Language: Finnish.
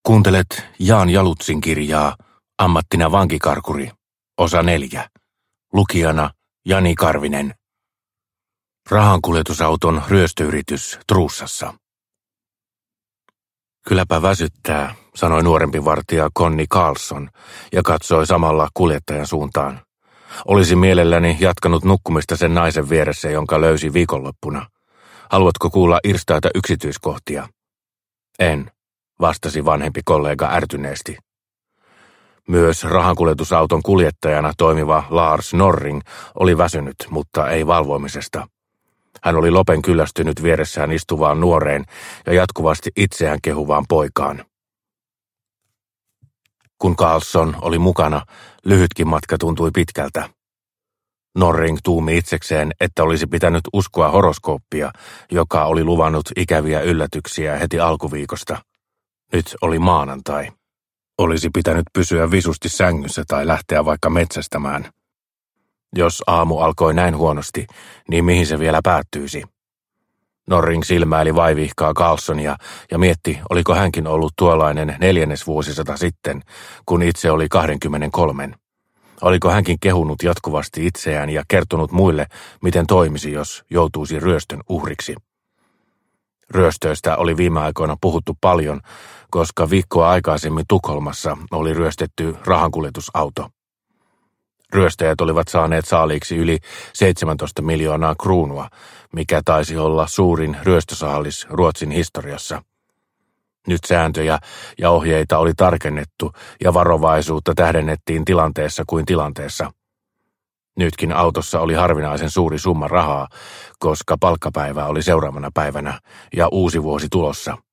Kuuntelet Jaan Jalutsin kirjaa Ammattina vankikarkuri, osa 4. Lukijana Jani Karvinen. Rahankuljetusauton ryöstöyritys Truussassa. Kylläpä väsyttää, sanoi nuorempi vartija Conny Carlson ja katsoi samalla kuljettajan suuntaan. Olisin mielelläni jatkanut nukkumista sen naisen vieressä, jonka löysi viikonloppuna. Haluatko kuulla irstaita yksityiskohtia? En, vastasi vanhempi kollega ärtyneesti. Myös rahankuljetusauton kuljettajana toimiva Lars Norring oli väsynyt, mutta ei valvomisesta. Hän oli lopen kyllästynyt vieressään istuvaan nuoreen ja jatkuvasti itseään kehuvaan poikaan. Kun Carlson oli mukana, lyhytkin matka tuntui pitkältä. Norring tuumi itsekseen, että olisi pitänyt uskoa horoskooppia, joka oli luvannut ikäviä yllätyksiä heti alkuviikosta. Nyt oli maanantai. Olisi pitänyt pysyä visusti sängyssä tai lähteä vaikka metsästämään. Jos aamu alkoi näin huonosti, niin mihin se vielä päättyisi? Norring silmäili vaivihkaa Carlsonia ja mietti, oliko hänkin ollut tuollainen 4. vuosisata sitten, kun itse oli 23. Oliko hänkin kehunut jatkuvasti itseään ja kertonut muille, miten toimisi, jos joutuisi ryöstön uhriksi. Ryöstöistä oli viime aikoina puhuttu paljon, koska viikkoa aikaisemmin Tukholmassa oli ryöstetty rahankuljetusauto. Ryöstäjät olivat saaneet saaliiksi yli 17 miljoonaa kruunua, mikä taisi olla suurin ryöstösaalis Ruotsin historiassa. Nyt sääntöjä ja ohjeita oli tarkennettu ja varovaisuutta tähdennettiin tilanteessa kuin tilanteessa. Nytkin autossa oli harvinaisen suuri summa rahaa, koska palkkapäivä oli seuraavana päivänä ja uusi vuosi tulossa.